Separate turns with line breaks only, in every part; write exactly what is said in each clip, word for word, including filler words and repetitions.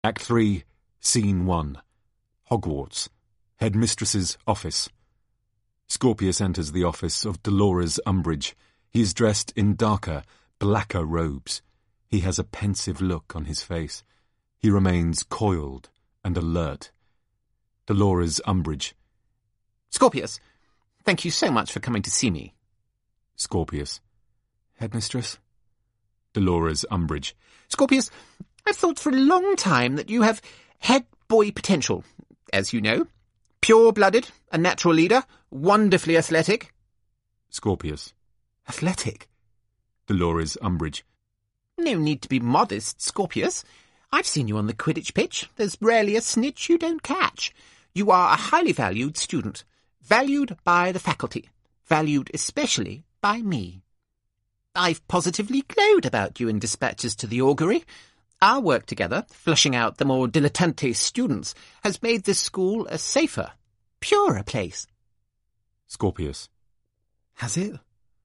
Act three, Scene one. Hogwarts. Headmistress's office. Scorpius enters the office of Dolores Umbridge. He is dressed in darker, blacker robes. He has a pensive look on his face. He remains coiled and alert. Dolores Umbridge.
Scorpius, thank you so much for coming to see me.
Scorpius. Headmistress? Dolores Umbridge.
Scorpius, I've thought for a long time that you have head boy potential, as you know. Pure-blooded, a natural leader, wonderfully athletic.
Scorpius.
Athletic?
Dolores Umbridge.
No need to be modest, Scorpius. I've seen you on the Quidditch pitch. There's rarely a snitch you don't catch. You are a highly valued student. Valued by the faculty. Valued especially by me. I've positively glowed about you in dispatches to the augury. Our work together, flushing out the more dilettante students, has made this school a safer, purer place.
Scorpius.
Has it?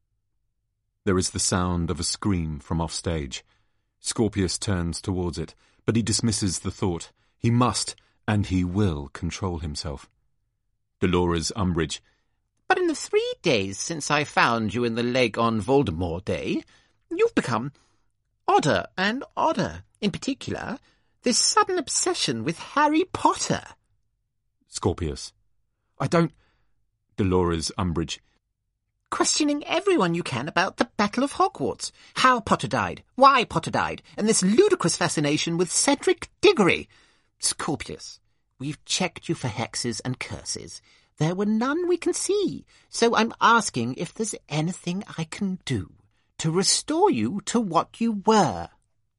There is the sound of a scream from offstage. Scorpius turns towards it, but he dismisses the thought. He must, and he will, control himself. Dolores Umbridge.
But in the three days since I found you in the lake on Voldemort Day, you've become odder and odder. In particular, this sudden obsession with Harry Potter.
Scorpius. I don't... Dolores Umbridge.
Questioning everyone you can about the Battle of Hogwarts, how Potter died, why Potter died, and this ludicrous fascination with Cedric Diggory. Scorpius, we've checked you for hexes and curses. There were none we can see, so I'm asking if there's anything I can do to restore you to what you were.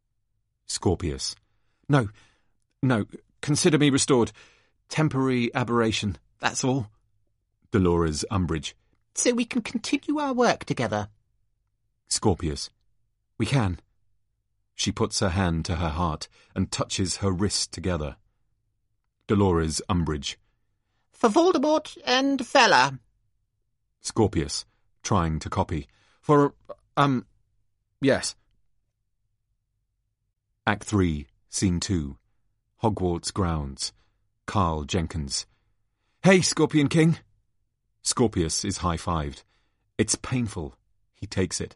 Scorpius. No, no, consider me restored. Temporary aberration, that's all. Dolores Umbridge.
So we can continue our work together.
Scorpius. We can. She puts her hand to her heart and touches her wrists together. Dolores Umbridge.
For Voldemort and Fella.
Scorpius, trying to copy. For, um, yes. Act three, Scene two. Hogwarts grounds. Carl Jenkins. Hey, Scorpion King! Scorpius is high-fived. It's painful. He takes it.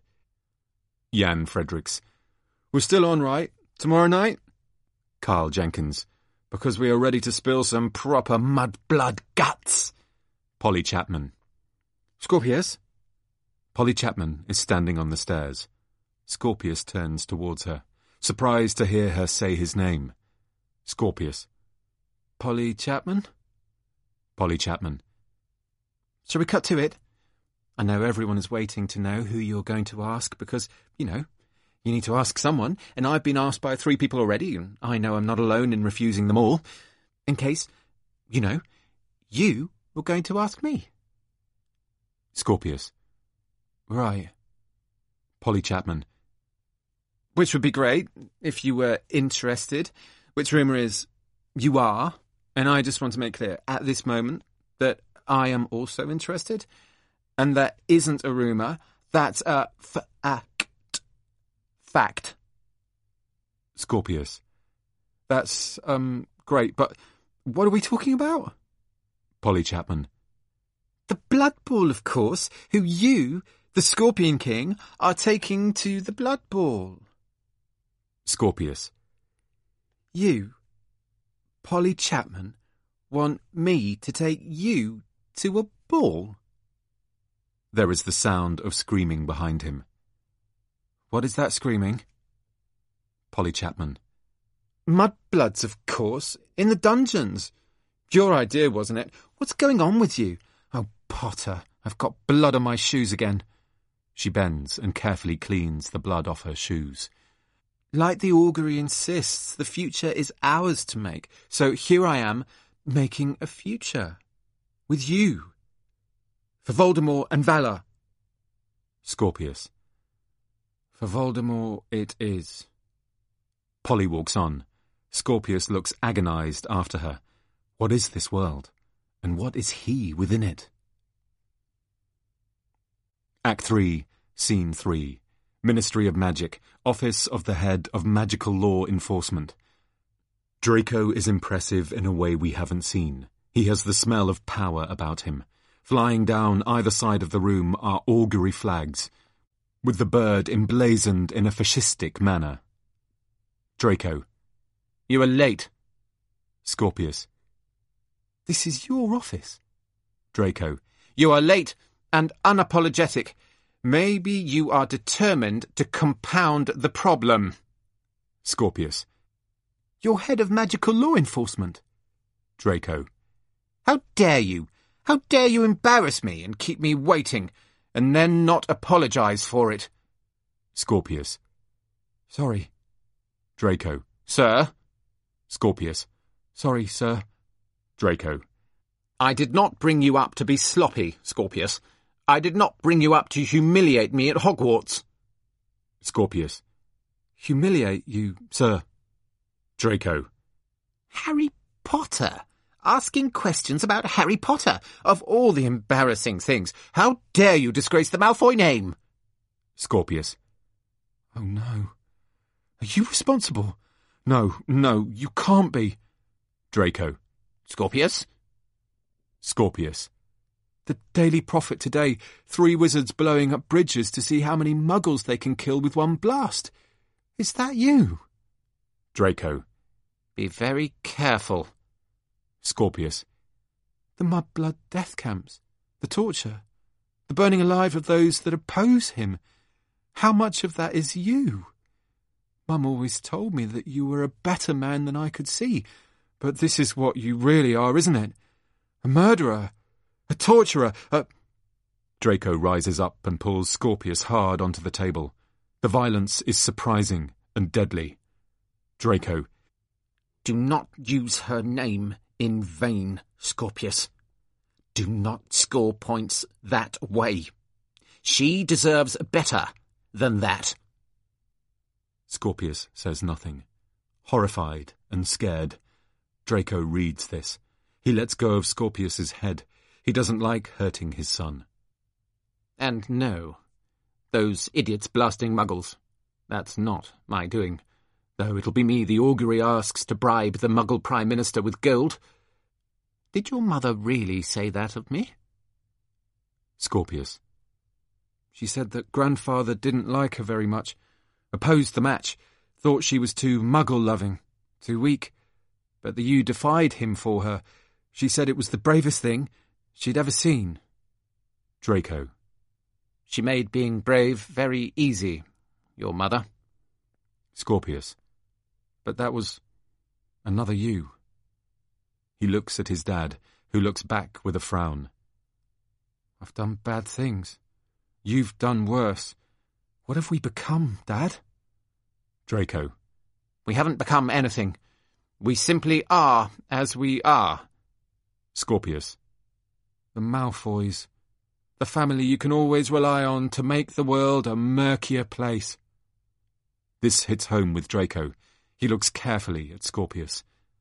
Jan Fredericks. We're still on, right? Tomorrow night? Carl Jenkins. Because we are ready to spill some proper mud-blood guts. Polly Chapman. Scorpius? Polly Chapman is standing on the stairs. Scorpius turns towards her, surprised to hear her say his name. Scorpius. Polly Chapman? Polly Chapman. Shall we cut to it? I know everyone is waiting to know who you're going to ask because, you know, you need to ask someone, and I've been asked by three people already, and I know I'm not alone in refusing them all. In case, you know, you were going to ask me. Scorpius. Right. Polly Chapman. Which would be great, if you were interested. Which rumour is, you are, and I just want to make clear, at this moment, that I am also interested, and that isn't a rumour, that's a fact. Fact. Scorpius. That's, um, great, but what are we talking about? Polly Chapman. The Blood Ball, of course, who you, the Scorpion King, are taking to the Blood Ball. Scorpius. You, Polly Chapman, want me to take you to a ball? There is the sound of screaming behind him. What is that screaming? Polly Chapman. Mudbloods, of course, in the dungeons. Your idea, wasn't it? What's going on with you? Oh, Potter, I've got blood on my shoes again. She bends and carefully cleans the blood off her shoes. Like the augury insists, the future is ours to make. So here I am, making a future. With you. For Voldemort and Valor. Scorpius. For Voldemort it is. Polly walks on. Scorpius looks agonized after her. What is this world? And what is he within it? Act three, Scene three. Ministry of Magic, Office of the Head of Magical Law Enforcement. Draco is impressive in a way we haven't seen. He has the smell of power about him. Flying down either side of the room are augury flags, with the bird emblazoned in a fascistic manner. Draco.
You are late.
Scorpius. This is your office.
Draco. You are late and unapologetic. Maybe you are determined to compound the problem.
Scorpius.
You're head of magical law enforcement.
Draco.
How dare you? How dare you embarrass me and keep me waiting, and then not apologise for it?
Scorpius. Sorry. Draco.
Sir?
Scorpius. Sorry, sir. Draco.
I did not bring you up to be sloppy, Scorpius. I did not bring you up to humiliate me at Hogwarts.
Scorpius. Humiliate you, sir. Draco.
Harry Potter. Asking questions about Harry Potter. Of all the embarrassing things, how dare you disgrace the Malfoy name?
Scorpius. Oh no. Are you responsible? No, no, you can't be. Draco.
Scorpius?
Scorpius. The Daily Prophet today. Three wizards blowing up bridges to see how many muggles they can kill with one blast. Is that you? Draco.
Be very careful.
Scorpius. The mudblood death camps. The torture. The burning alive of those that oppose him. How much of that is you? Mum always told me that you were a better man than I could see. But this is what you really are, isn't it? A murderer. A torturer. A... Draco rises up and pulls Scorpius hard onto the table. The violence is surprising and deadly. Draco.
Do not use her name in vain, Scorpius. Do not score points that way. She deserves better than that.
Scorpius says nothing. Horrified and scared, Draco reads this. He lets go of Scorpius's head. He doesn't like hurting his son.
And no, those idiots blasting muggles. That's not my doing. Though it'll be me the augury asks to bribe the Muggle Prime Minister with gold. Did your mother really say that of me?
Scorpius. She said that grandfather didn't like her very much, opposed the match, thought she was too Muggle-loving, too weak, but that you defied him for her. She said it was the bravest thing she'd ever seen. Draco.
She made being brave very easy, your mother.
Scorpius. But that was another you. He looks at his dad, who looks back with a frown. I've done bad things. You've done worse. What have we become, Dad? Draco.
We haven't become anything. We simply are as we are.
Scorpius. The Malfoys. The family you can always rely on to make the world a murkier place. This hits home with Draco. He looks carefully at Scorpius.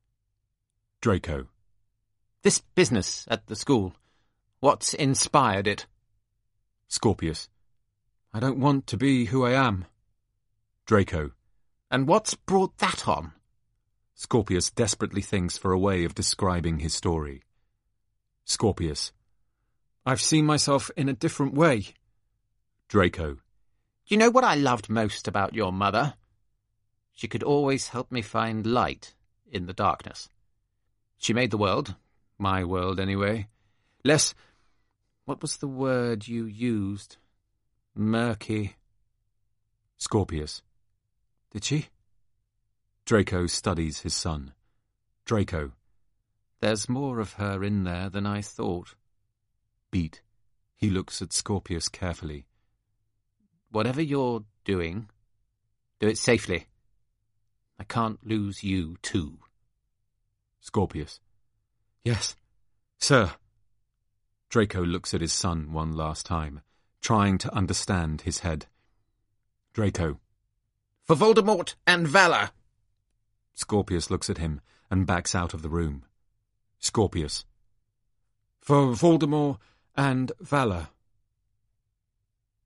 Draco.
This business at the school, what's inspired it?
Scorpius. I don't want to be who I am. Draco.
And what's brought that on?
Scorpius desperately thinks for a way of describing his story. Scorpius. I've seen myself in a different way. Draco.
Do you know what I loved most about your mother? She could always help me find light in the darkness. She made the world, my world anyway, less... What was the word you used? Murky.
Scorpius. Did she? Draco studies his son. Draco.
There's more of her in there than I thought.
Beat. He looks at Scorpius carefully.
Whatever you're doing, do it safely. I can't lose you too.
Scorpius. Yes, sir. Draco looks at his son one last time, trying to understand his head. Draco.
For Voldemort and Valor.
Scorpius looks at him and backs out of the room. Scorpius. For Voldemort and Valor.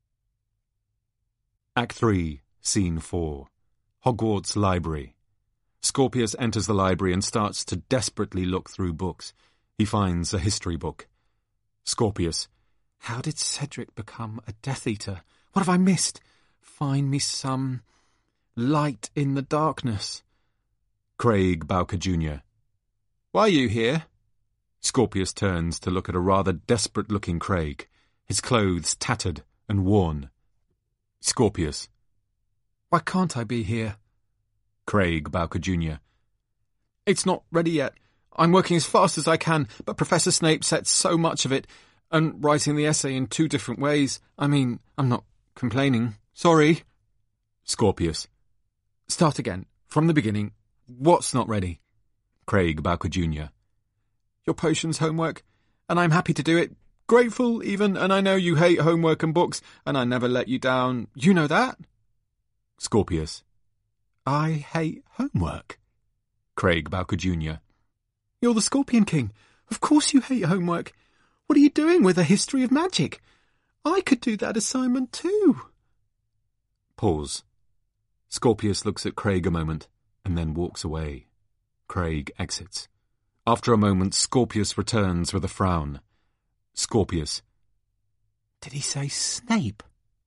Act three, Scene four. Hogwarts Library. Scorpius enters the library and starts to desperately look through books. He finds a history book. Scorpius. How did Cedric become a Death Eater? What have I missed? Find me some light in the darkness. Craig Bowker Junior Why are you here? Scorpius turns to look at a rather desperate-looking Craig, his clothes tattered and worn. Scorpius. Why can't I be here? Craig Bowker Junior It's not ready yet. I'm working as fast as I can, but Professor Snape sets so much of it, and writing the essay in two different ways. I mean, I'm not complaining. Sorry. Scorpius. Start again. From the beginning. What's not ready? Craig Bowker Junior Your potions homework, and I'm happy to do it. Grateful, even, and I know you hate homework and books, and I never let you down. You know that? Scorpius. I hate homework. Craig Bowker Junior You're the Scorpion King. Of course you hate homework. What are you doing with a history of magic? I could do that assignment too. Pause. Scorpius looks at Craig a moment, and then walks away. Craig exits. After a moment, Scorpius returns with a frown. Scorpius. Did he say Snape?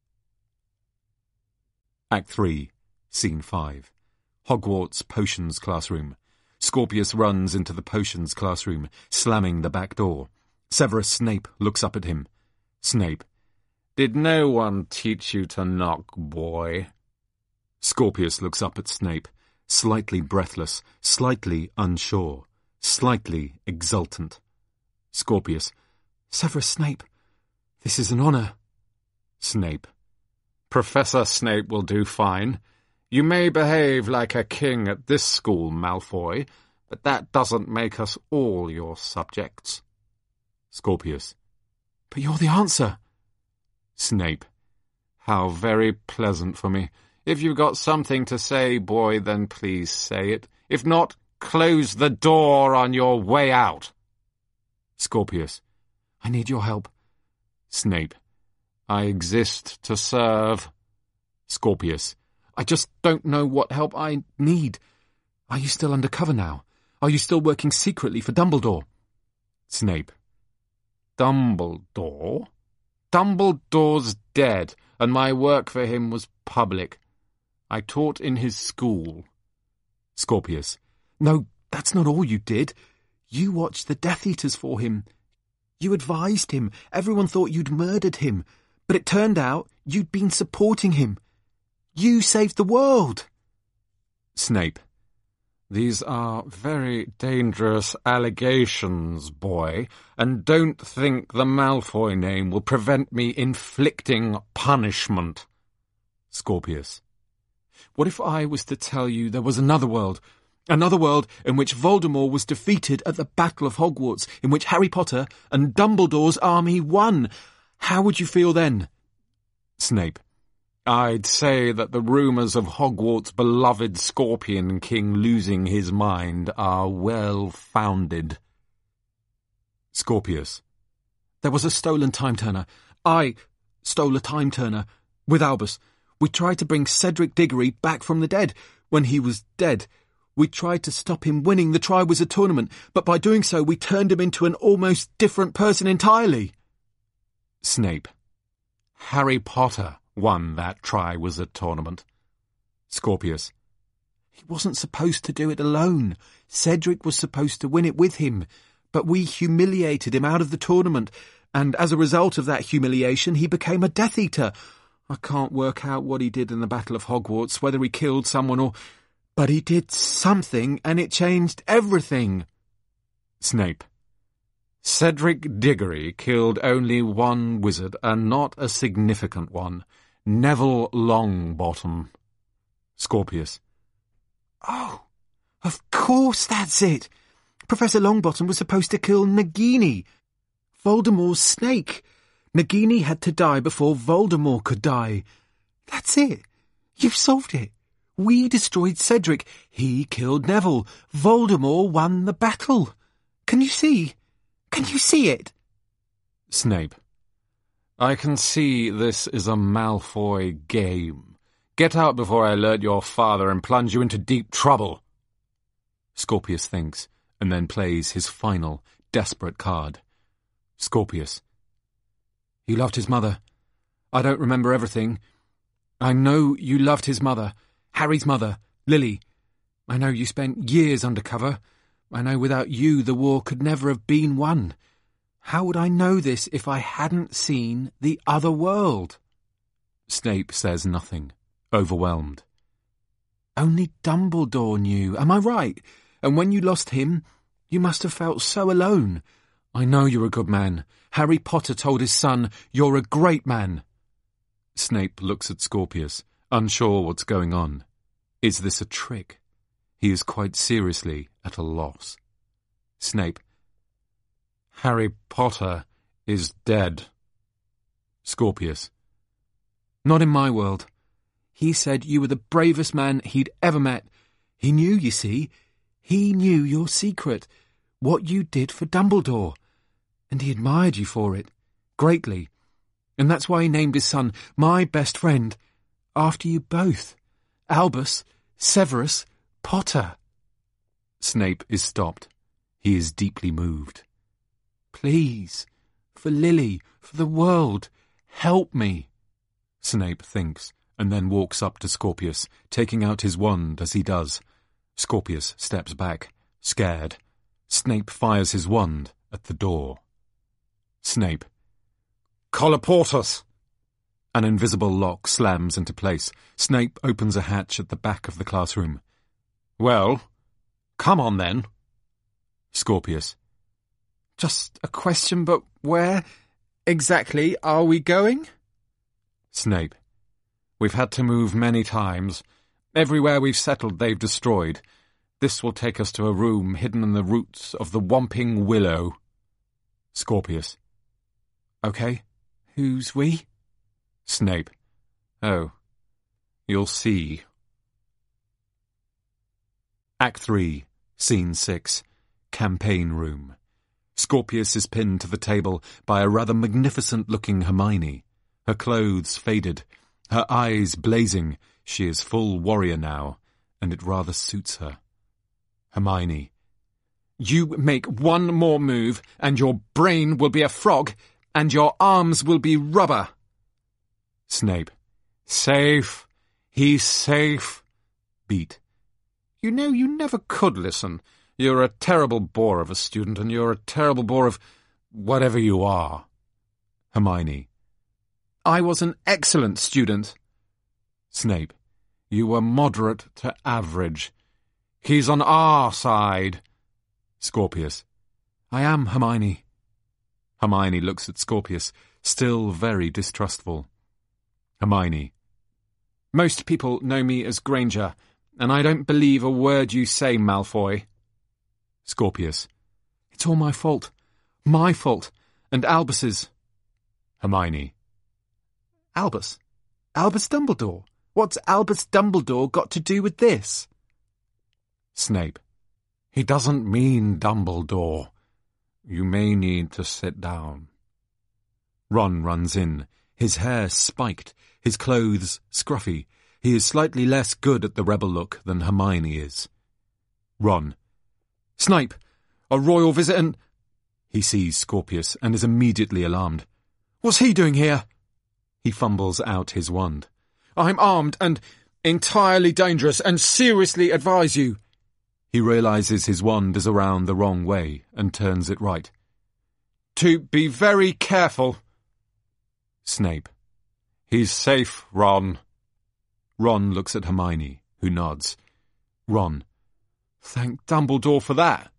Act three, Scene five. Hogwarts Potions Classroom. Scorpius runs into the Potions classroom, slamming the back door. Severus Snape looks up at him. Snape. Did no one teach you to knock, boy? Scorpius looks up at Snape, slightly breathless, slightly unsure, slightly exultant. Scorpius. Severus Snape, this is an honour. Snape. Professor Snape will do fine. You may behave like a king at this school, Malfoy, but that doesn't make us all your subjects. Scorpius. But you're the answer. Snape. How very pleasant for me. If you've got something to say, boy, then please say it. If not, close the door on your way out. Scorpius. I need your help. Snape. I exist to serve. Scorpius. I just don't know what help I need. Are you still undercover now? Are you still working secretly for Dumbledore? Snape. Dumbledore? Dumbledore's dead, and my work for him was public. I taught in his school. Scorpius. No, that's not all you did. You watched the Death Eaters for him. You advised him. Everyone thought you'd murdered him. But it turned out you'd been supporting him. You saved the world. Snape. These are very dangerous allegations, boy, and don't think the Malfoy name will prevent me inflicting punishment. Scorpius. What if I was to tell you there was another world? Another world in which Voldemort was defeated at the Battle of Hogwarts, in which Harry Potter and Dumbledore's army won. How would you feel then? Snape. I'd say that the rumours of Hogwarts' beloved Scorpion King losing his mind are well-founded. Scorpius. There was a stolen time-turner. I stole a time-turner with Albus. We tried to bring Cedric Diggory back from the dead. When he was dead, we tried to stop him winning the Triwizard Tournament, but by doing so we turned him into an almost different person entirely. Snape. Harry Potter won that Triwizard Tournament. Scorpius. He wasn't supposed to do it alone. Cedric was supposed to win it with him, but we humiliated him out of the tournament, and as a result of that humiliation he became a Death Eater. I can't work out what he did in the Battle of Hogwarts, whether he killed someone or... But he did something, and it changed everything. Snape. Cedric Diggory killed only one wizard, and not a significant one. Neville Longbottom. Scorpius. Oh, of course that's it. Professor Longbottom was supposed to kill Nagini, Voldemort's snake. Nagini had to die before Voldemort could die. That's it. You've solved it. We destroyed Cedric. He killed Neville. Voldemort won the battle. Can you see? Can you see it? Snape. I can see this is a Malfoy game. Get out before I alert your father and plunge you into deep trouble. Scorpius thinks, and then plays his final, desperate card. Scorpius. You loved his mother. I don't remember everything. I know you loved his mother, Harry's mother, Lily. I know you spent years undercover. I know without you the war could never have been won. How would I know this if I hadn't seen the other world? Snape says nothing, overwhelmed. Only Dumbledore knew, am I right? And when you lost him, you must have felt so alone. I know you're a good man. Harry Potter told his son, you're a great man. Snape looks at Scorpius, unsure what's going on. Is this a trick? He is quite seriously at a loss. Snape. Harry Potter is dead. Scorpius. Not in my world. He said you were the bravest man he'd ever met. He knew, you see. He knew your secret, what you did for Dumbledore. And he admired you for it, greatly. And that's why he named his son my best friend, after you both. Albus, Severus, Potter. Snape is stopped. He is deeply moved. Please, for Lily, for the world, help me. Snape thinks, and then walks up to Scorpius, taking out his wand as he does. Scorpius steps back, scared. Snape fires his wand at the door. Snape. Colloportus! An invisible lock slams into place. Snape opens a hatch at the back of the classroom. Well, come on then. Scorpius. Just a question, but where exactly are we going? Snape. We've had to move many times. Everywhere we've settled they've destroyed. This will take us to a room hidden in the roots of the Whomping Willow. Scorpius. Okay, who's we? Snape. Oh, you'll see. Act three, Scene six, Campaign Room. Scorpius is pinned to the table by a rather magnificent-looking Hermione. Her clothes faded, her eyes blazing. She is full warrior now, and it rather suits her. Hermione. You make one more move, and your brain will be a frog, and your arms will be rubber. Snape. Safe. He's safe. Beat. You know, you never could listen. You're a terrible bore of a student, and you're a terrible bore of whatever you are. Hermione. I was an excellent student. Snape. You were moderate to average. He's on our side. Scorpius. I am, Hermione. Hermione looks at Scorpius, still very distrustful. Hermione. Most people know me as Granger, and I don't believe a word you say, Malfoy. Scorpius. It's all my fault. My fault. And Albus's. Hermione. Albus? Albus Dumbledore? What's Albus Dumbledore got to do with this? Snape. He doesn't mean Dumbledore. You may need to sit down. Ron runs in, his hair spiked, his clothes scruffy. He is slightly less good at the rebel look than Hermione is. Ron. Snape! A royal visit and... He sees Scorpius and is immediately alarmed. What's he doing here? He fumbles out his wand. I'm armed and entirely dangerous and seriously advise you. He realises his wand is around the wrong way and turns it right. To be very careful. Snape. He's safe, Ron. Ron looks at Hermione, who nods. Ron. Thank Dumbledore for that.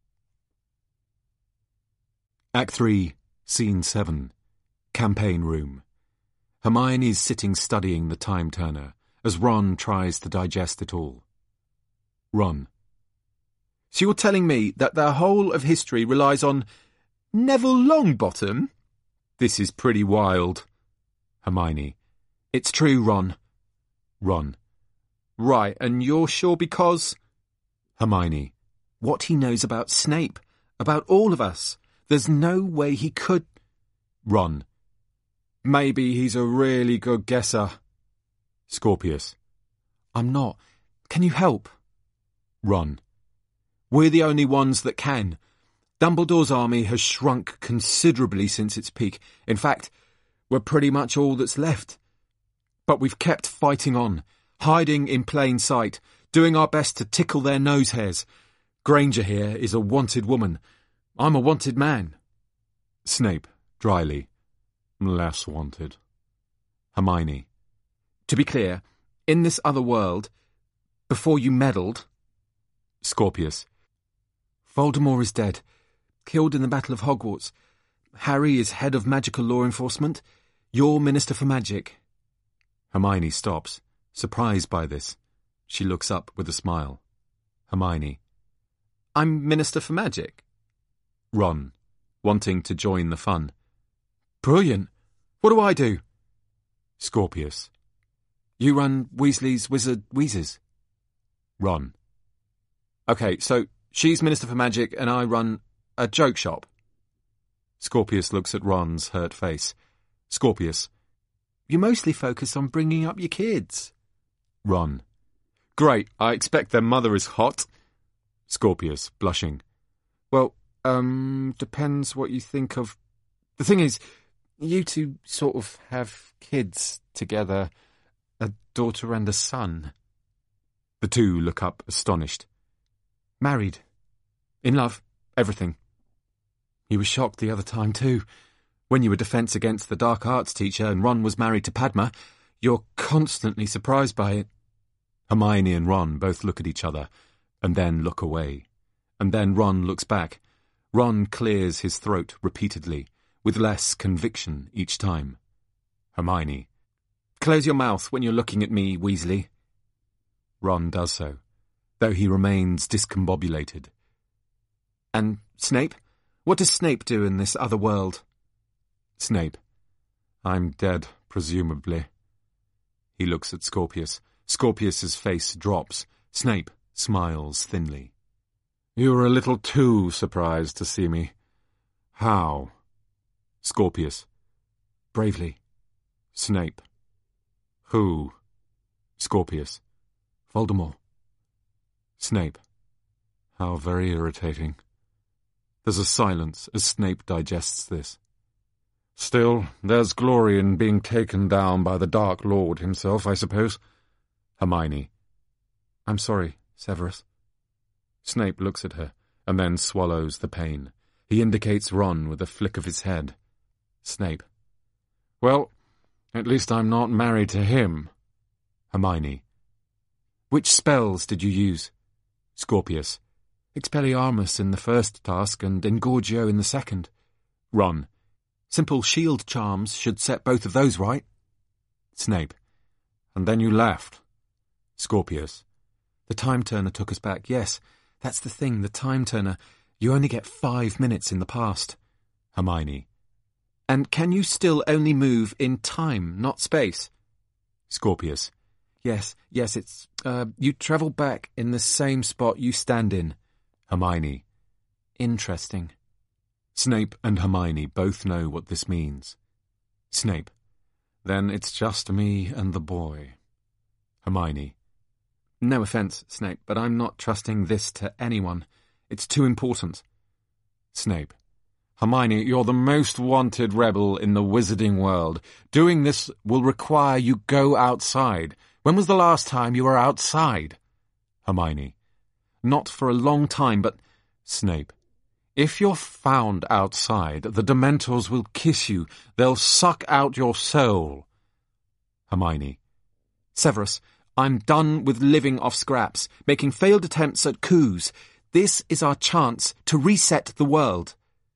Act three, Scene seven, Campaign Room. Hermione's sitting studying the time turner, as Ron tries to digest it all. Ron. So you're telling me that the whole of history relies on Neville Longbottom? This is pretty wild. Hermione. It's true, Ron. Ron. Right, and you're sure because... Hermione. What he knows about Snape, about all of us. There's no way he could... Ron. Maybe he's a really good guesser. Scorpius. I'm not. Can you help? Ron. We're the only ones that can. Dumbledore's army has shrunk considerably since its peak. In fact, we're pretty much all that's left. But we've kept fighting on, hiding in plain sight, doing our best to tickle their nose hairs. Granger here is a wanted woman. I'm a wanted man. Snape, dryly. Less wanted. Hermione. To be clear, in this other world, before you meddled... Scorpius. Voldemort is dead, killed in the Battle of Hogwarts. Harry is head of magical law enforcement. You're Minister for Magic. Hermione stops, surprised by this. She looks up with a smile. Hermione. I'm Minister for Magic. Ron, wanting to join the fun. Brilliant. What do I do? Scorpius. You run Weasley's Wizard Wheezes. Ron. Okay, so she's Minister for Magic and I run a joke shop. Scorpius looks at Ron's hurt face. Scorpius. You mostly focus on bringing up your kids. Ron. Great, I expect their mother is hot. Scorpius, blushing. Well, um, depends what you think of... The thing is, you two sort of have kids together, a daughter and a son. The two look up astonished. Married. In love. Everything. He was shocked the other time too. When you were Defence Against the Dark Arts teacher and Ron was married to Padma, you're constantly surprised by it. Hermione and Ron both look at each other, and then look away. And then Ron looks back. Ron clears his throat repeatedly, with less conviction each time. Hermione. Close your mouth when you're looking at me, Weasley. Ron does so, though he remains discombobulated. And Snape? What does Snape do in this other world? Snape. I'm dead, presumably. He looks at Scorpius. Scorpius's face drops. Snape smiles thinly. You were a little too surprised to see me. How? Scorpius. Bravely. Snape. Who? Scorpius. Voldemort. Snape. How very irritating. There's a silence as Snape digests this. Still, there's glory in being taken down by the Dark Lord himself, I suppose. Hermione. I'm sorry, Severus. Snape looks at her, and then swallows the pain. He indicates Ron with a flick of his head. Snape. Well, at least I'm not married to him. Hermione. Which spells did you use? Scorpius. Expelliarmus in the first task and Engorgio in the second. Ron. Simple shield charms should set both of those right. Snape. And then you left. Scorpius. The Time Turner took us back, yes. That's the thing, the Time Turner. You only get five minutes in the past. Hermione. And can you still only move in time, not space? Scorpius. Yes, yes, it's... Uh, you travel back in the same spot you stand in. Hermione. Interesting. Snape and Hermione both know what this means. Snape. Then it's just me and the boy. Hermione. No offence, Snape, but I'm not trusting this to anyone. It's too important. Snape. Hermione, you're the most wanted rebel in the wizarding world. Doing this will require you go outside. When was the last time you were outside? Hermione. Not for a long time, but... Snape. If you're found outside, the Dementors will kiss you. They'll suck out your soul. Hermione. Severus, I'm done with living off scraps, making failed attempts at coups. This is our chance to reset the world.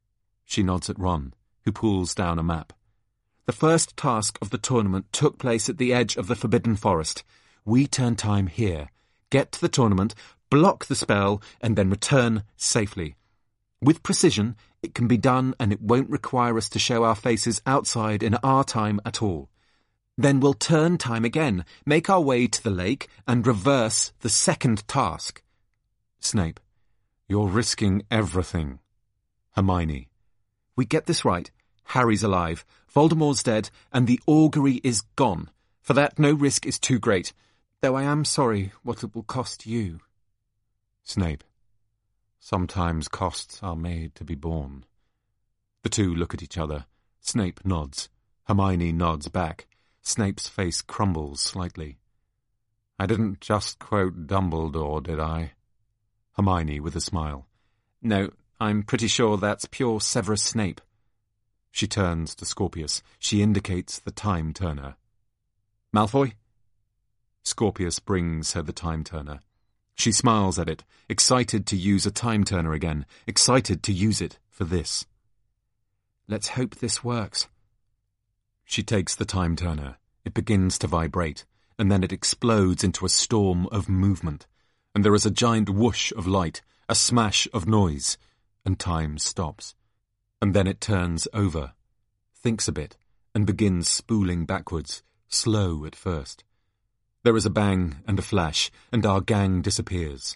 She nods at Ron, who pulls down a map. The first task of the tournament took place at the edge of the Forbidden Forest. We turn time here, get to the tournament, block the spell, and then return safely. With precision, it can be done and it won't require us to show our faces outside in our time at all. Then we'll turn time again, make our way to the lake, and reverse the second task. Snape. You're risking everything. Hermione. We get this right. Harry's alive, Voldemort's dead, and the augury is gone. For that, no risk is too great, though I am sorry what it will cost you. Snape. Sometimes costs are made to be borne. The two look at each other. Snape nods. Hermione nods back. Snape's face crumbles slightly. I didn't just quote Dumbledore, did I? Hermione with a smile. No, I'm pretty sure that's pure Severus Snape. She turns to Scorpius. She indicates the time turner. Malfoy? Scorpius brings her the time turner. She smiles at it, excited to use a time turner again, excited to use it for this. Let's hope this works. She takes the time turner. It begins to vibrate, and then it explodes into a storm of movement, and there is a giant whoosh of light, a smash of noise, and time stops. And then it turns over, thinks a bit, and begins spooling backwards, slow at first. There is a bang and a flash, and our gang disappears.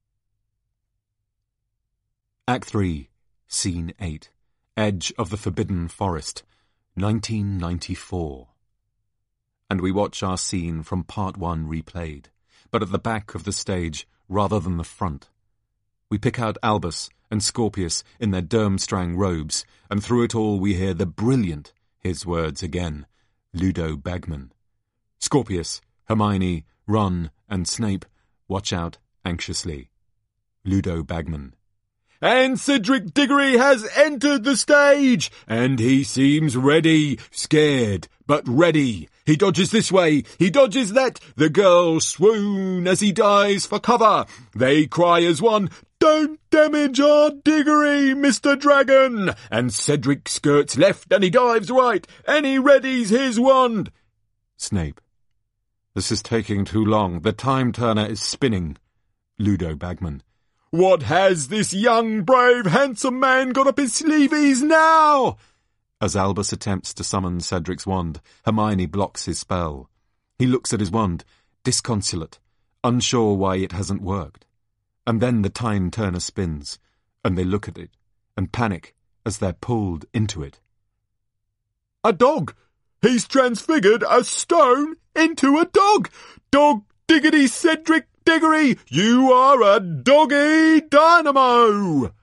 Act three, Scene eight. Edge of the Forbidden Forest, nineteen ninety-four. And we watch our scene from Part one replayed, but at the back of the stage rather than the front. We pick out Albus and Scorpius in their Durmstrang robes, and through it all we hear the brilliant, his words again, Ludo Bagman. Scorpius, Hermione, Ron, and Snape watch out anxiously. Ludo Bagman. And Cedric Diggory has entered the stage, and he seems ready, scared, but ready. He dodges this way, he dodges that. The girls swoon as he dives for cover. They cry as one, "Don't damage our Diggory, Mister Dragon!" And Cedric skirts left, and he dives right, and he readies his wand. Snape. This is taking too long. The time turner is spinning. Ludo Bagman. What has this young, brave, handsome man got up his sleeves now? As Albus attempts to summon Cedric's wand, Hermione blocks his spell. He looks at his wand, disconsolate, unsure why it hasn't worked. And then the time turner spins, and they look at it, and panic as they're pulled into it. A dog! He's transfigured a stone into a dog! Dog diggity Cedric Diggory, you are a doggy dynamo!